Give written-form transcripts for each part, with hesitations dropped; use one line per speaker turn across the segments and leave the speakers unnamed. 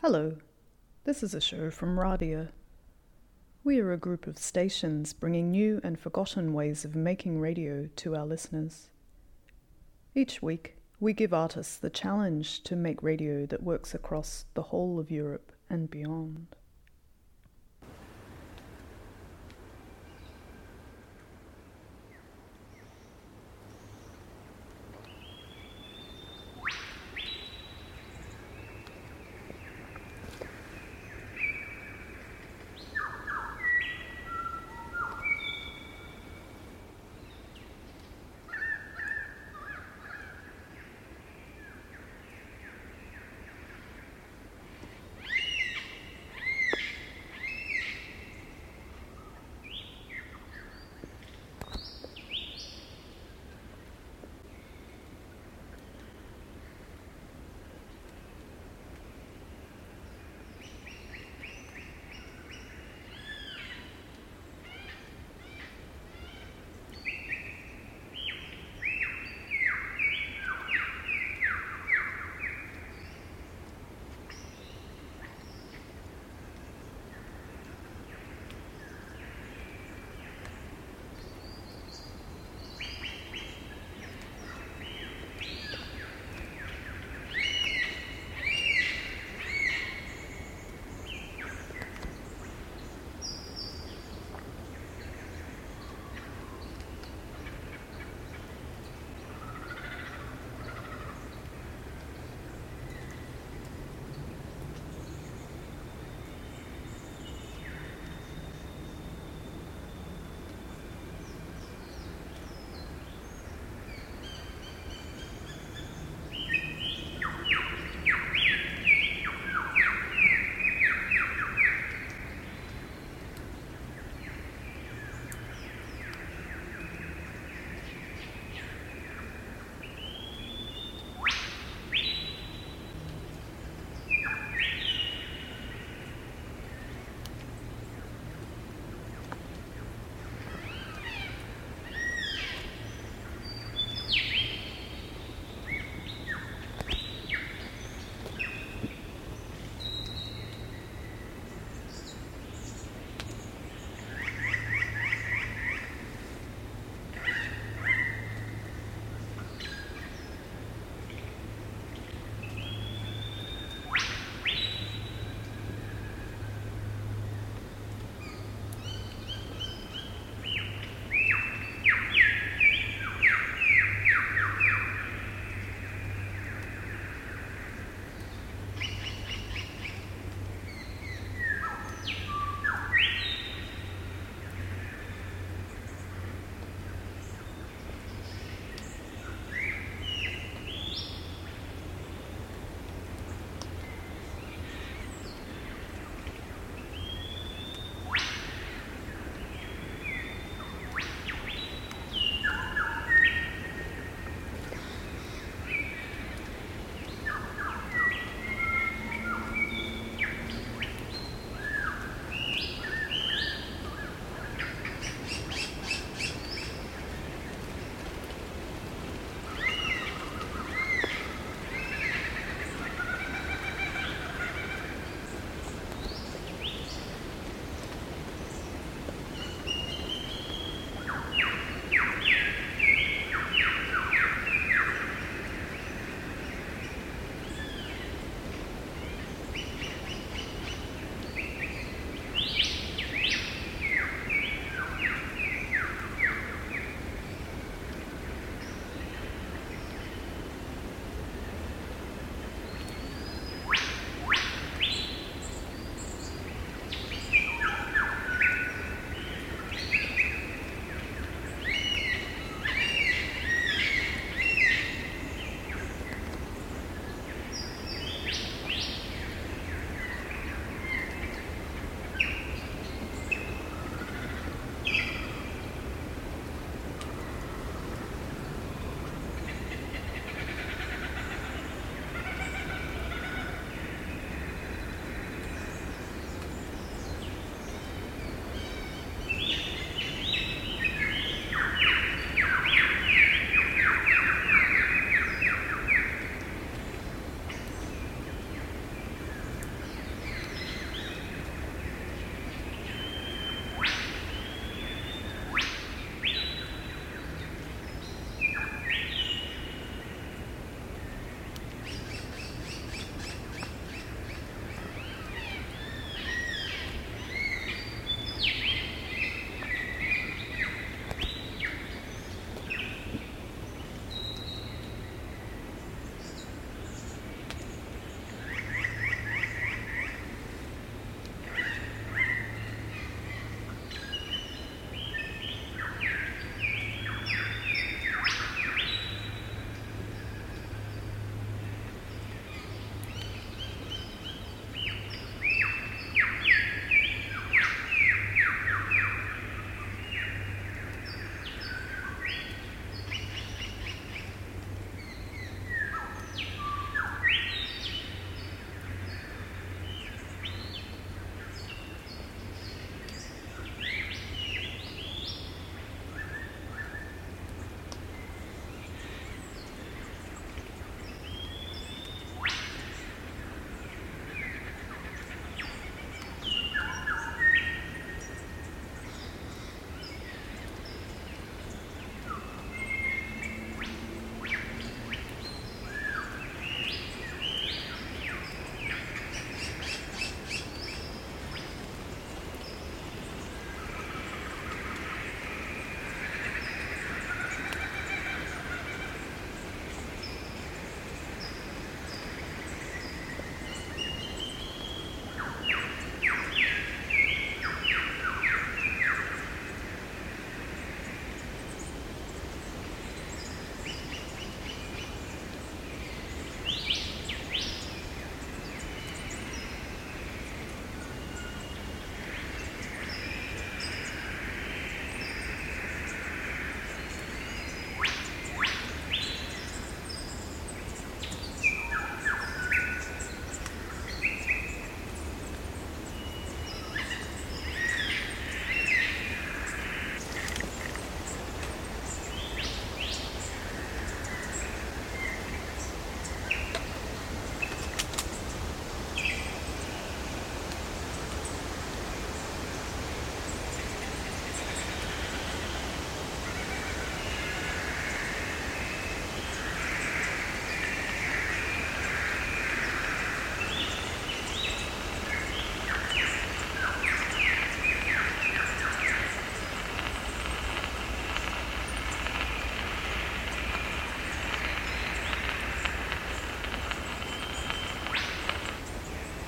Hello, this is a show from Radia. We are a group of stations bringing new and forgotten ways of making radio to our listeners. Each week, we give artists the challenge to make radio that works across the whole of Europe and beyond.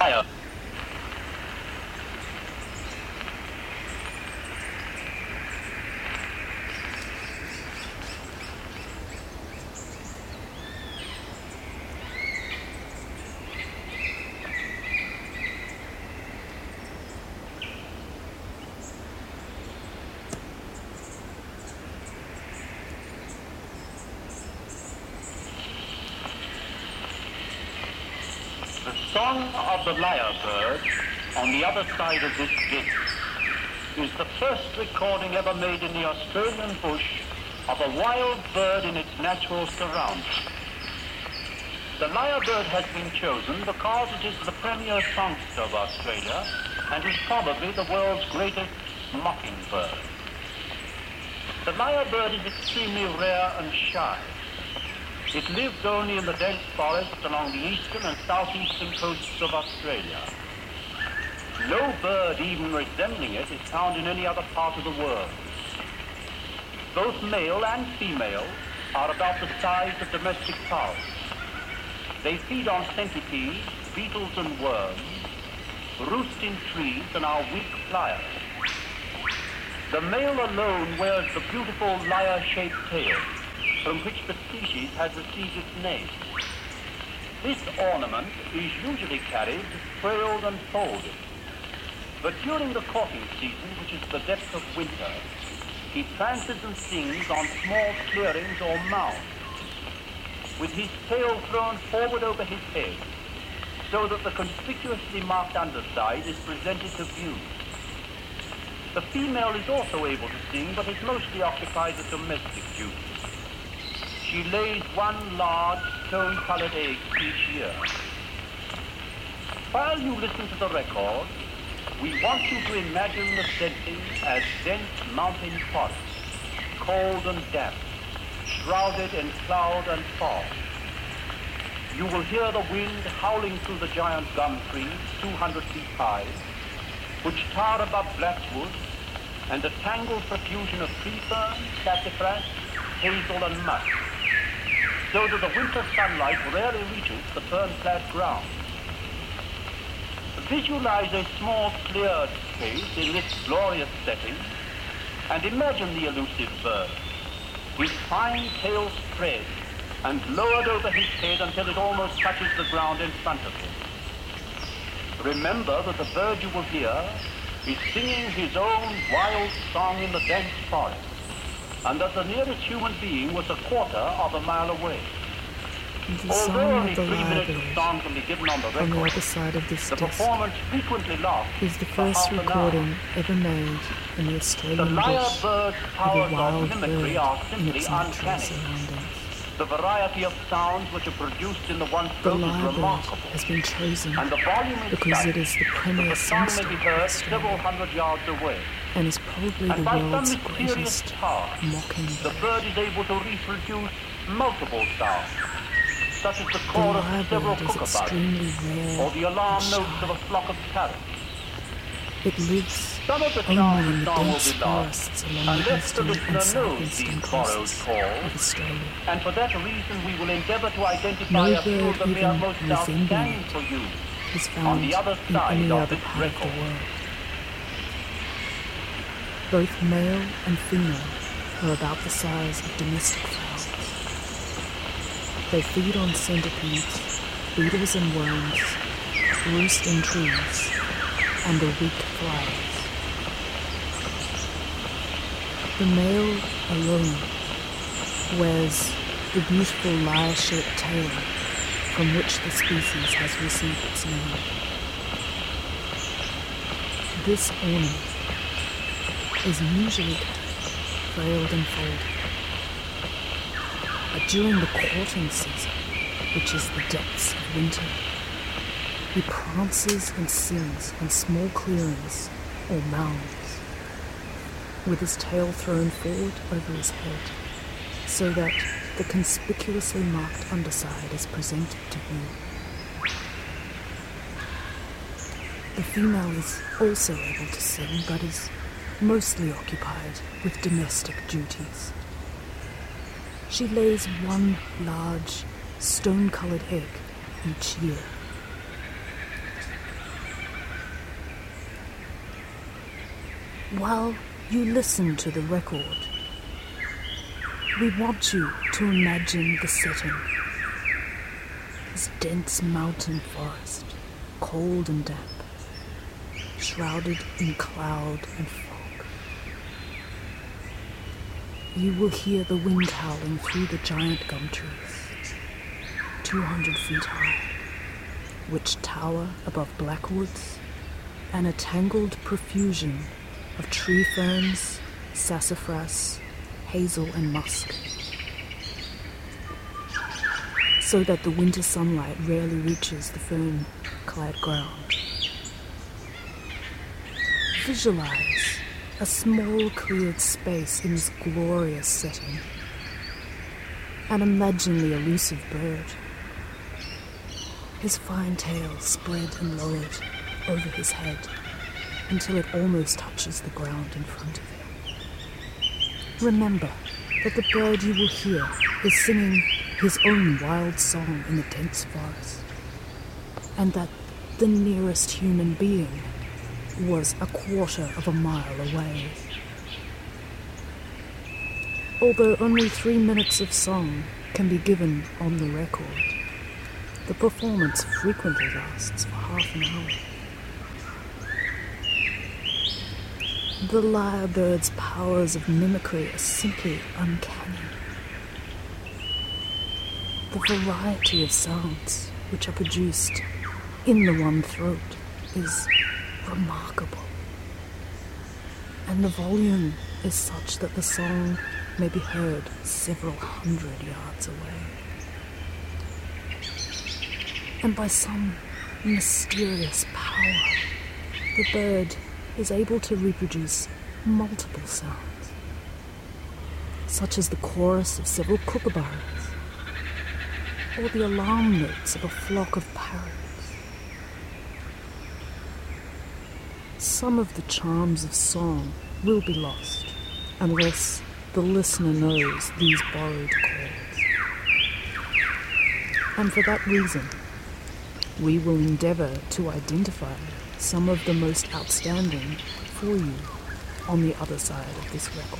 lyre. The song of the lyre bird on the other side of this gate is the first recording ever made in the Australian bush of a wild bird in its natural surroundings. The lyre bird has been chosen because it is the premier songster of Australia and is probably the world's greatest mockingbird. The lyre bird is extremely rare and shy. It lives only in the dense forests along the eastern and southeastern coasts of Australia. No bird even resembling it is found in any other part of the world. Both male and female are about the size of domestic fowls. They feed on centipedes, beetles and worms, roost in trees and are weak flyers. The male alone wears the beautiful lyre-shaped tail, from which the species has received its name. This ornament is usually carried trailed and folded, but during the courting season, which is the depth of winter, he prances and sings on small clearings or mounds, with his tail thrown forward over his head, so that the conspicuously marked underside is presented to view. The female is also able to sing, but is mostly occupied with domestic duties. She lays one large stone-colored egg each year. While you listen to the record, we want you to imagine the setting as dense mountain forests, cold and damp, shrouded in cloud and fog. You will hear the wind howling through the giant gum trees 200 feet high, which tower above blackwood, and a tangled profusion of tree fern, sassafras, hazel and musk, so that the winter sunlight rarely reaches the fern-clad ground. Visualize a small cleared space in this glorious setting, and imagine the elusive bird, his fine tail spread and lowered over his head until it almost touches the ground in front of him. Remember that the bird you will hear is singing his own wild song in the dense forest, and that the nearest human being was a quarter of a mile away.
The
Although
song
only
of the
3 minutes of
lyre
song can be given on the
on the
record,
other side of this
the
disc
performance frequently lasts
is the
for
first
half an hour.
recording ever made in the
The
Australian
lyre
bush
bird's
of
powers
a
of
wild
mimicry
bird
are
in
simply
its natural
uncanny.
surroundings.
The variety of sounds which are produced in the one
The
throat is
lyre bird
remarkable,
has been chosen
and the volume is
because
such
it is the
that
premier
the song may
songster
be
of
heard several
Australia
hundred yards away.
and is probably the
And by some
world's
mysterious
greatest
power, the
mockingbird.
bird is able to reproduce multiple sounds, such as the
The
chorus
lyre
of several
bird is
kookaburras,
extremely rare
or the alarm
and
notes of
shy.
a flock of parrots.
It lives
Some of the
only
sounds
in
the
the
song will
dense
be lost,
forests along the
unless the
eastern
listener
and
knows
southeastern
these borrowed
coasts
calls,
of Australia.
and for that reason we will endeavor to identify
No
a few of
bird
the mere
even
most
resembling
outstanding
it
for you
is
on
found
the other
in
side
any
of
other
this
part of the
record.
world. Both male and female are about the size of domestic fowls. They feed on centipedes, beetles and worms, roost in trees, and are weak flyers. The male alone wears the beautiful lyre-shaped tail from which the species has received its name. This ornament is usually trailed and folded, but during the courting season, which is the depths of winter, he prances and sings in small clearings or mounds, with his tail thrown forward over his head, so that the conspicuously marked underside is presented to view. The female is also able to sing, but is mostly occupied with domestic duties. She lays one large, stone-colored egg each year.
while you listen to the record, we want you to imagine the setting. This dense mountain forest, cold and damp, shrouded in cloud and fog. You will hear the wind howling through the giant gum trees, 200 feet high, which tower above black woods and a tangled profusion of tree ferns, sassafras, hazel and musk, so that the winter sunlight rarely reaches the fern-clad ground. Visualize a small cleared space in this glorious setting, and imagine the elusive bird, his fine tail spread and lowered over his head until it almost touches the ground in front of him. Remember that the bird you will hear is singing his own wild song in the dense forest, and that the nearest human being was a quarter of a mile away. Although only 3 minutes of song can be given on the record, the performance frequently lasts for half an hour. The lyrebird's powers of mimicry are simply uncanny. The variety of sounds which are produced in the one throat is remarkable. And the volume is such that the song may be heard several hundred yards away. And by some mysterious power, the bird is able to reproduce multiple sounds, such as the chorus of several kookaburras, or the alarm notes of a flock of parrots. Some of the charms of song will be lost unless the listener knows these borrowed chords. And for that reason, we will endeavour to identify some of the most outstanding for you on the other side of this record.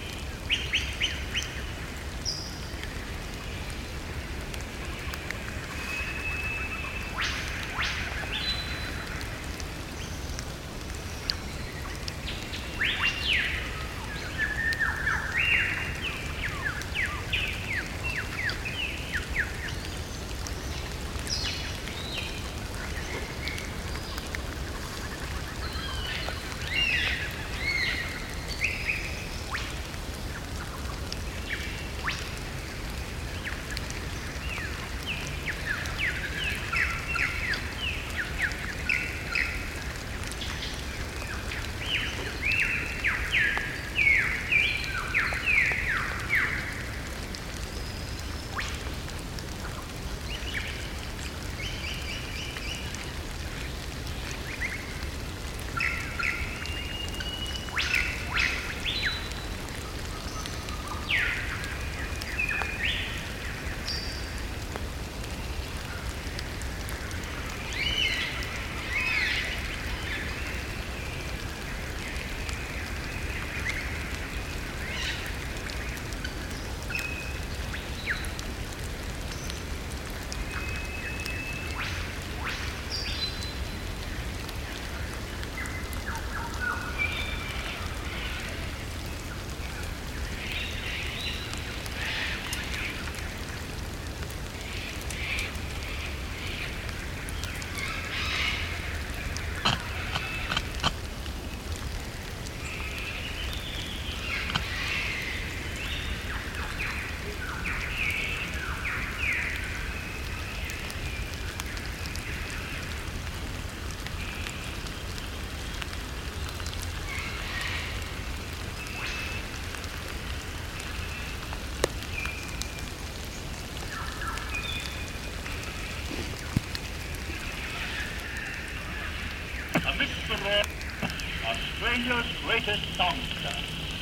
Australia's greatest songster.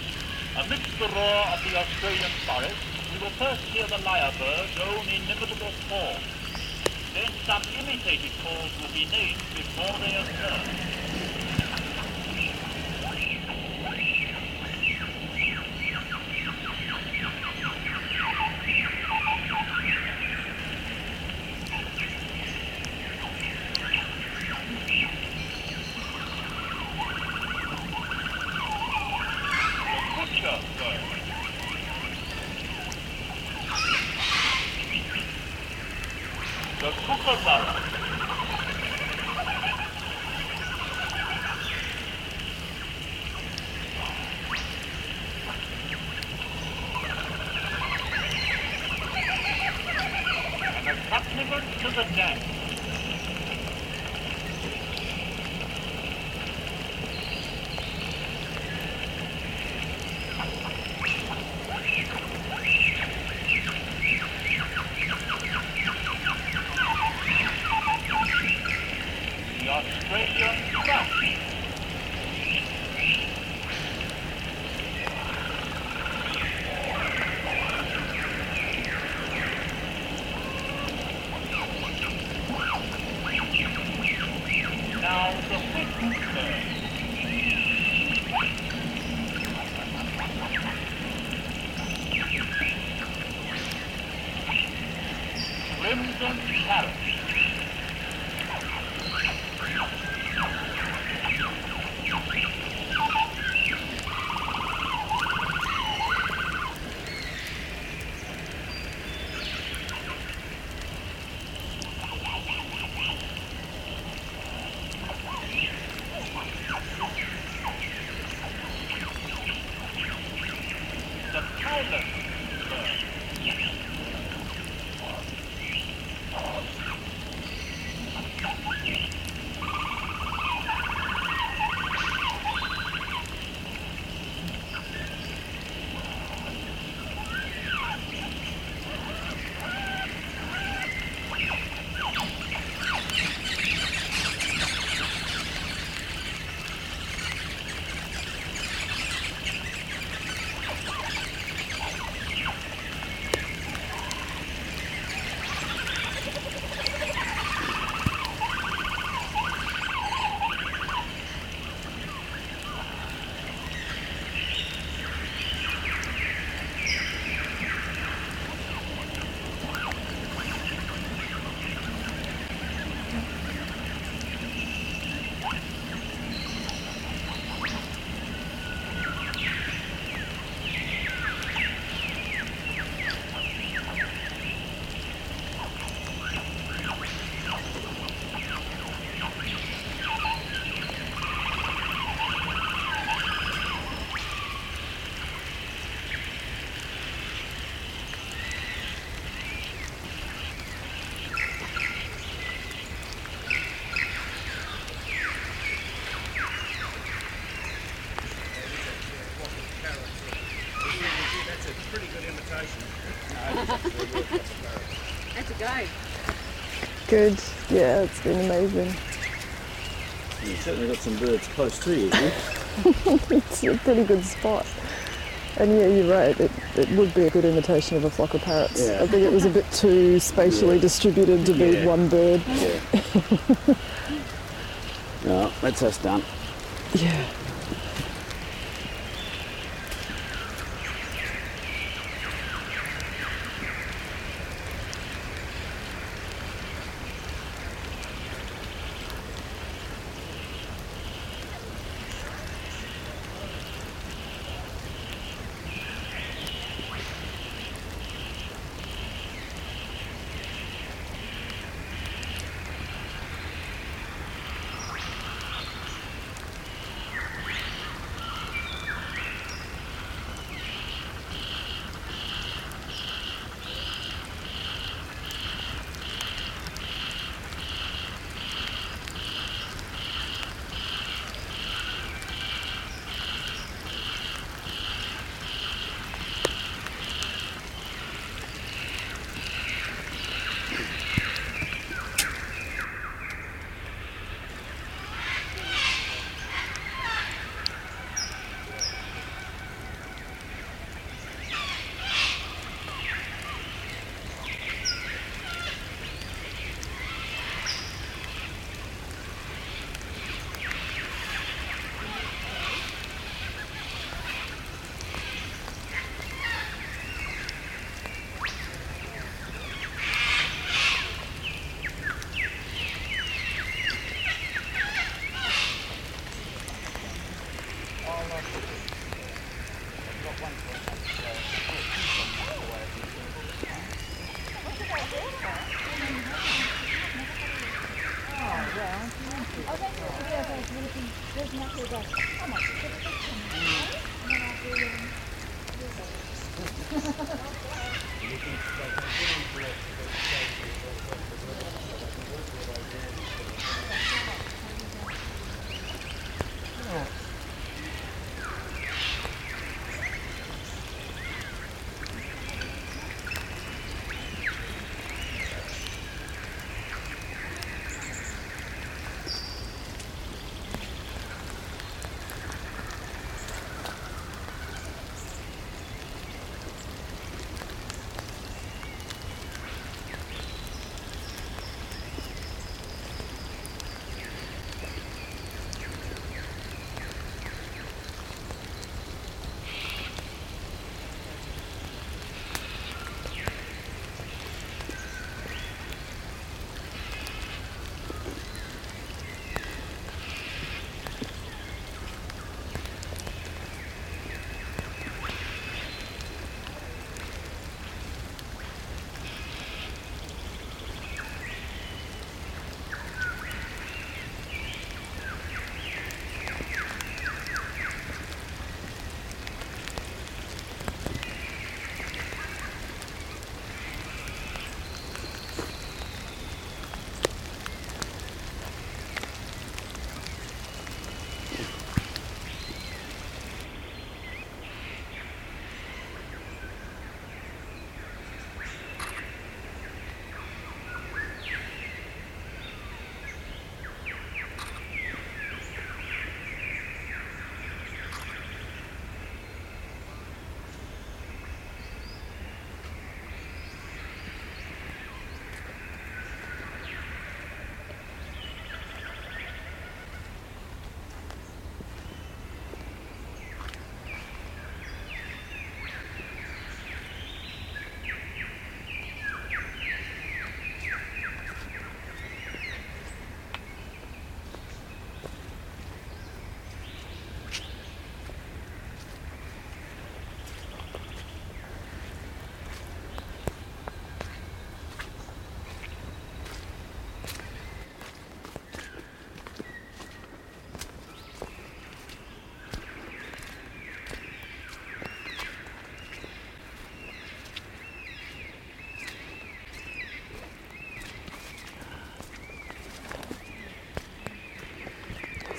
Amidst the roar of the Australian forest, we will first hear the lyrebird's own inimitable call. Then some imitated calls will be named before they occur. Australian trout. Now the whip bird. Crimson parrot. The pilot bird.
That's a pretty good imitation.
That's a go.
Good. Yeah, it's been amazing.
You've certainly got some birds close to you.
It's a pretty good spot. And yeah, you're right, it would be a good imitation of a flock of parrots.
Yeah.
I think it was a bit too spatially distributed to be
Yeah.
one bird.
Yeah. No, that's us done.
Yeah.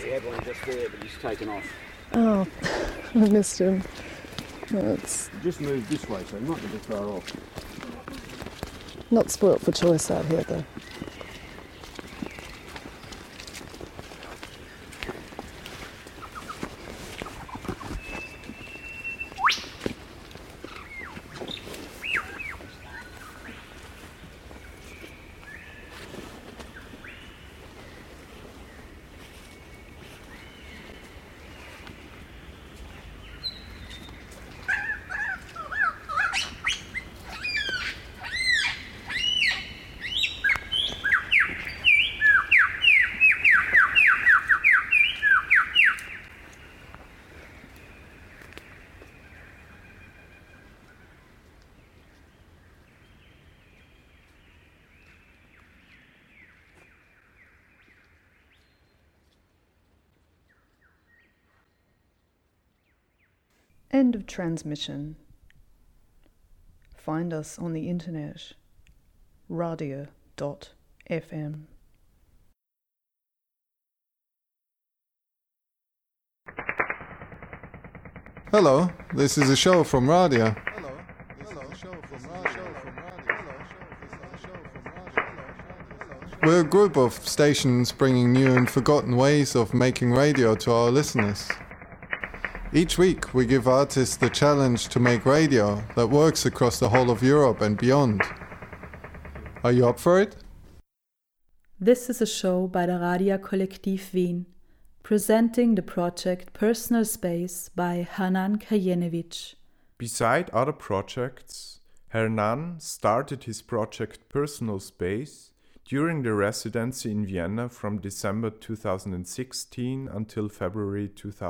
We had one just there, but he's taken off.
Oh, I missed him. It's
Just moved this way, so not to be far off.
not spoilt for choice out here, though. End of transmission. Find us on the internet, radia.fm.
Hello, this is a show from Radia. We're a group of stations bringing new and forgotten ways of making radio to our listeners. Each week we give artists the challenge to make radio that works across the whole of Europe and beyond. Are you up for it?
This is a show by the Radia Kollektiv Wien, presenting the project Personal Space by Hernan Kajenevich.
Beside other projects, Hernan started his project Personal Space during the residency in Vienna from December 2016 until February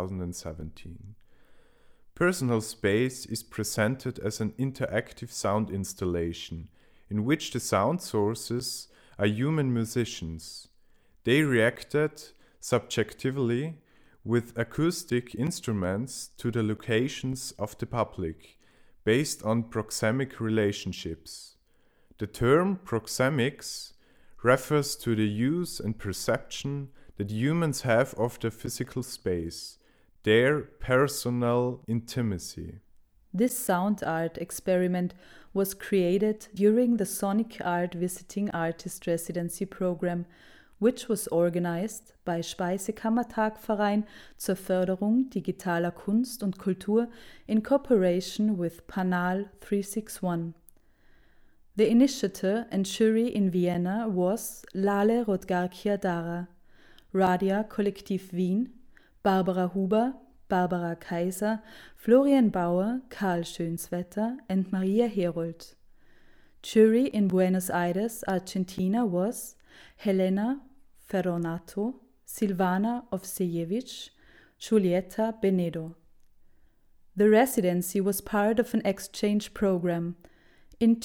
2017. Personal Space is presented as an interactive sound installation in which the sound sources are human musicians. They reacted subjectively with acoustic instruments to the locations of the public, based on proxemic relationships. The term proxemics refers to the use and perception that humans have of their physical space, their personal intimacy.
This sound art experiment was created during the Sonic Art Visiting Artist Residency Program, which was organized by Speisekammertag-Verein zur Förderung digitaler Kunst und Kultur in cooperation with Panal 361. The initiator and jury in Vienna was Lale Rodgarkia-Dara, Radia Kollektiv Wien, Barbara Huber, Barbara Kaiser, Florian Bauer, Karl Schönswetter, and Maria Herold. Jury in Buenos Aires, Argentina was Helena Ferronato, Silvana Ovsejevich, Julieta Benedo. The residency was part of an exchange program. In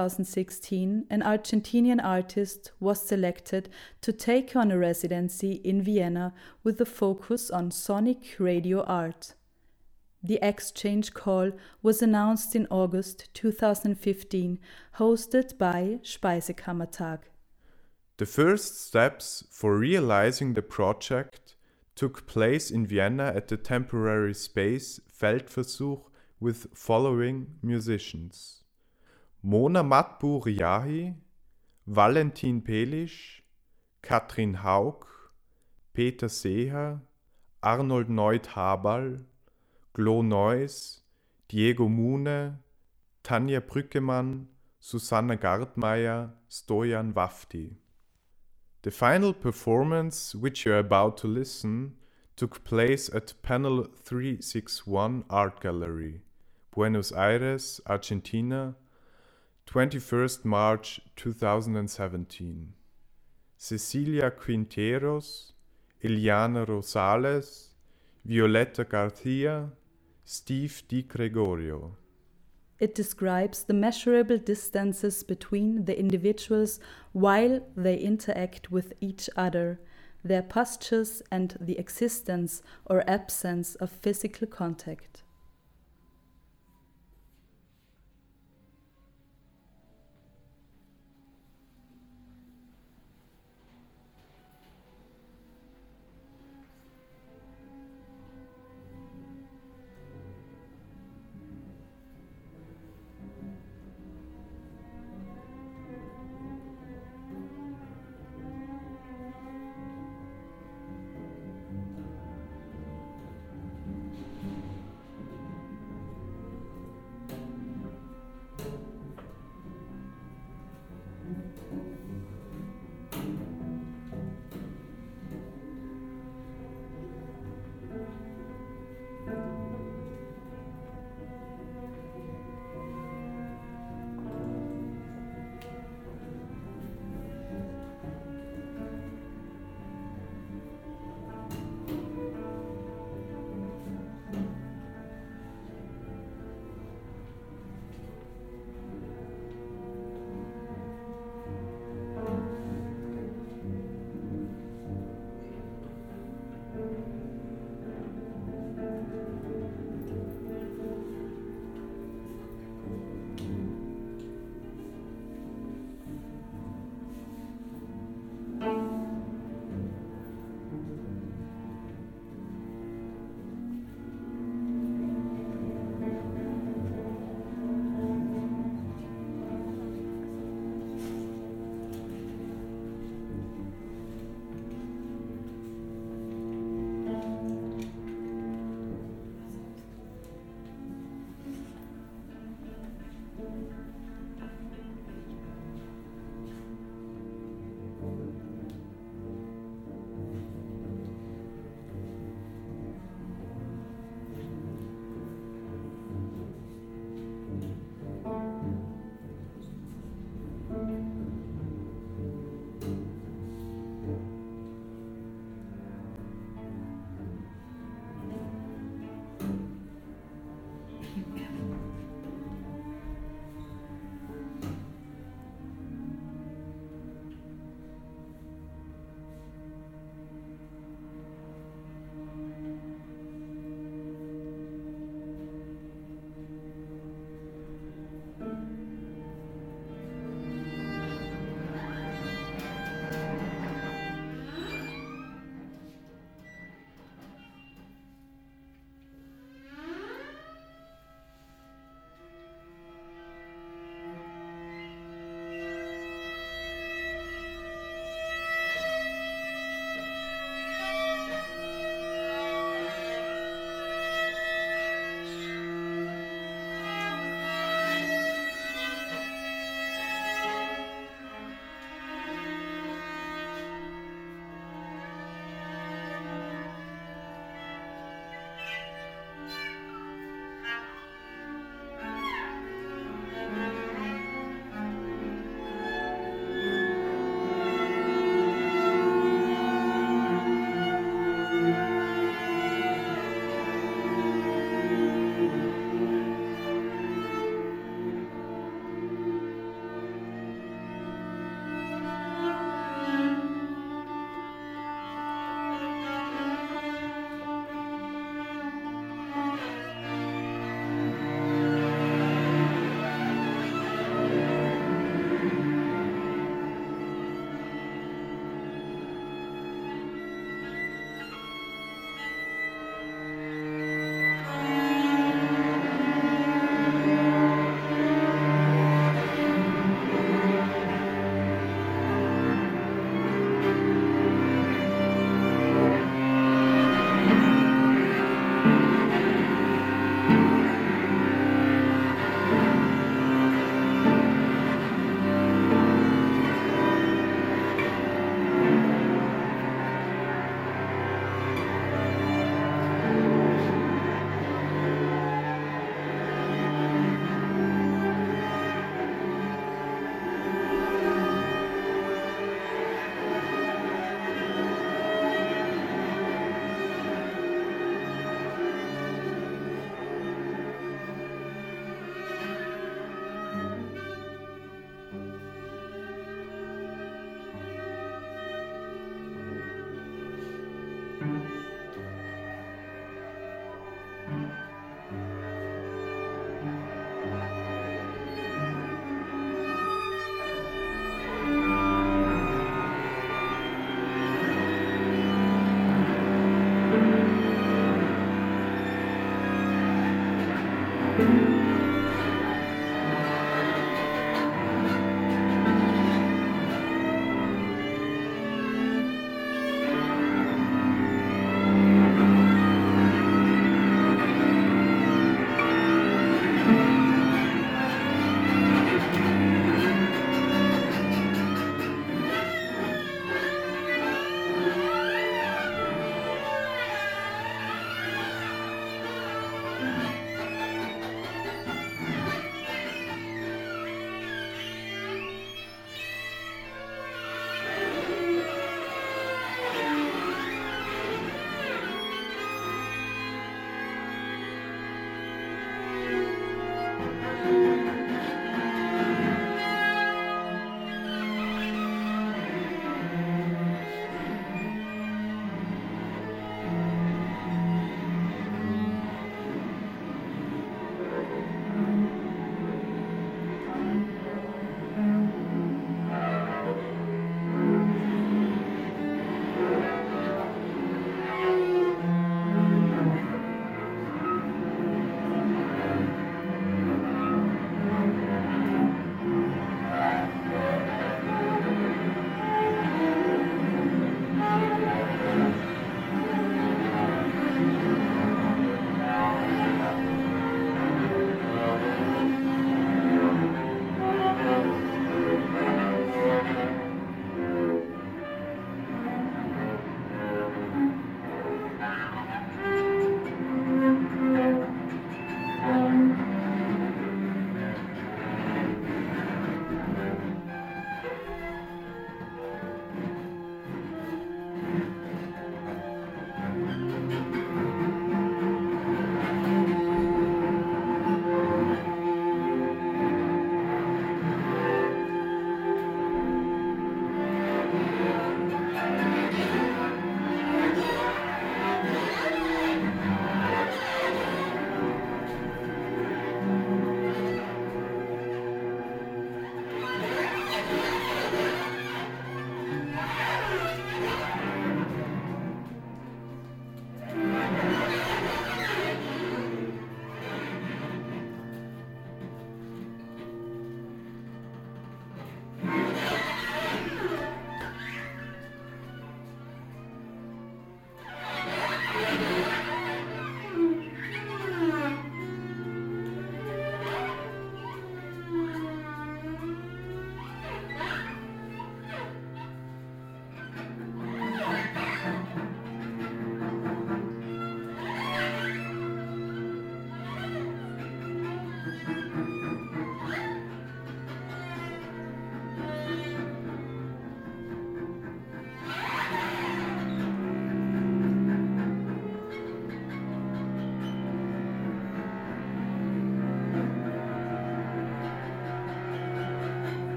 2016, an Argentinian artist was selected to take on a residency in Vienna with a focus on sonic radio art. The exchange call was announced in August 2015, hosted by Speisekammertag.
The first steps for realizing the project took place in Vienna at the temporary space Feldversuch with following musicians: Mona Matbu-Riahi, Valentin Pelisch, Katrin Haug, Peter Seher, Arnold Neut-Habal, Glo Neuss, Diego Mune, Tanja Brückemann, Susanna Gardmeier, Stojan Wafti. The final performance, which you are about to listen, took place at Panel 361 Art Gallery, Buenos Aires, Argentina, 21st March 2017. Cecilia Quinteros, Eliana Rosales, Violeta Garcia, Steve Di Gregorio.
It describes the measurable distances between the individuals while they interact with each other, their postures, and the existence or absence of physical contact.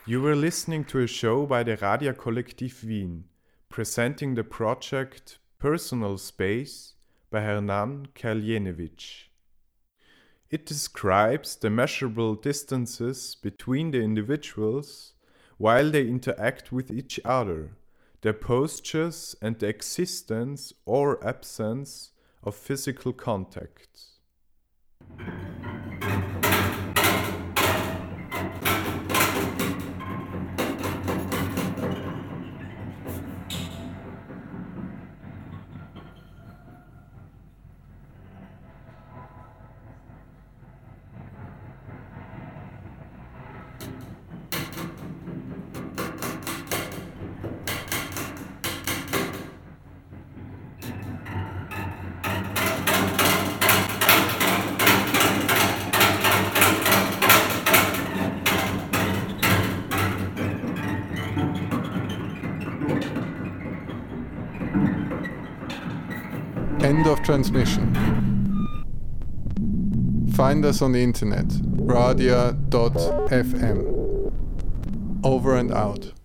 You were listening to a show by the Radia Kollektiv Wien, presenting the project Personal Space by Hernan Kerljenevich. It describes the measurable distances between the individuals while they interact with each other, their postures and the existence or absence of physical contact.
End of transmission. Find us on the internet, radia.fm. Over and out.